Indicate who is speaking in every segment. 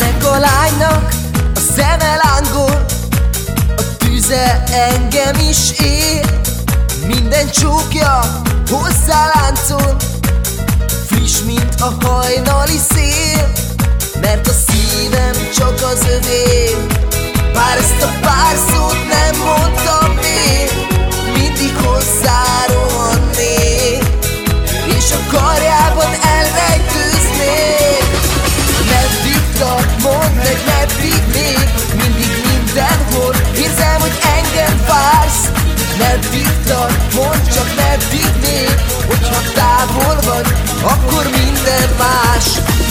Speaker 1: Ennek a lánynak a szeme lángol, a tüze engem is ér. Minden csókja hozzá láncol, friss, mint a hajnali szél. Mert a szívem csak az övé, bár ezt a pár szót nem mondtam még, mindig hozzárohannék, és a karjában elrejtőznék. Meddig tart, mondd meg, meddig még, mindig mindenhol érzem, hogy engem vársz. Meddig tart, mondd csak, meddig még, hogyha távol vagy, akkor minden más.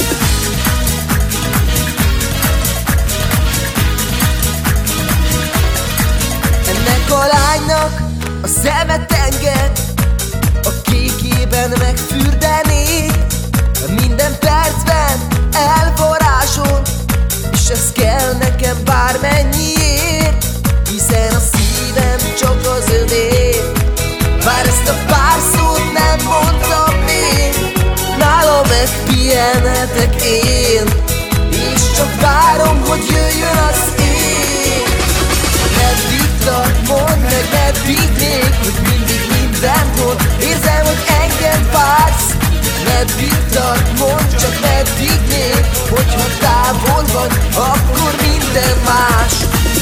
Speaker 1: Ennek a lánynak a szeme tenger, a kékében megfürdenék. Minden percben elvarázsol, és ez kell nekem bármennyiért, hiszen a szívem csak az övé. Bár ezt a pár szót nem mondtam még, nála megpihenhetek én, és csak várom, hogy jöjjön az én. Meddig tart, mondd meg, meddig még, hogy mindig mindenhol érzem, hogy engem vársz. Meddig tart, mondd csak, meddig még, hogyha távol vagy, akkor minden más.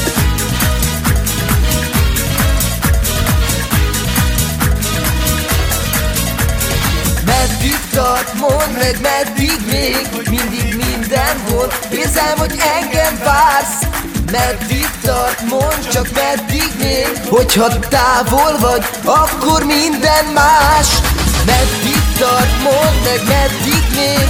Speaker 1: Meddig tart, mondd meg, meddig még, mindig mindenhol érzem, hogy engem vársz. Meddig tart, mondd csak, meddig még, hogyha távol vagy, akkor minden más. Meddig tart, mondd meg, meddig még.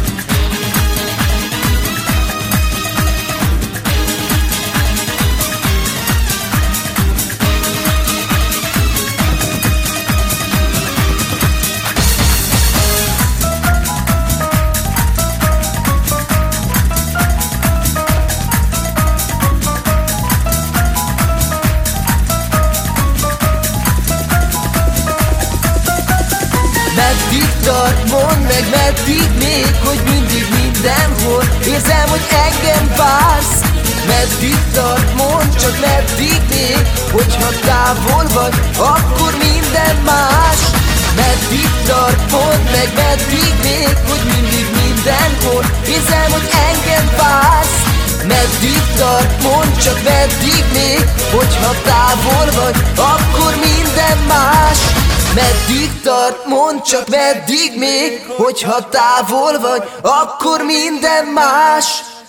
Speaker 1: Meddig tart, mondd meg, meddig még, hogy mindig mindenhol érzem, hogy engem vársz. Meddig tart, mondd csak, meddig még, hogyha távol vagy, akkor minden más. Meddig tart, mondd meg, meddig még, hogy mindig mindenhol érzem, hogy engem vársz. Meddig tart, mondd csak, meddig még, hogyha távol vagy, akkor minden más. Meddig tart, mondd csak, meddig még, hogyha távol vagy, akkor minden más.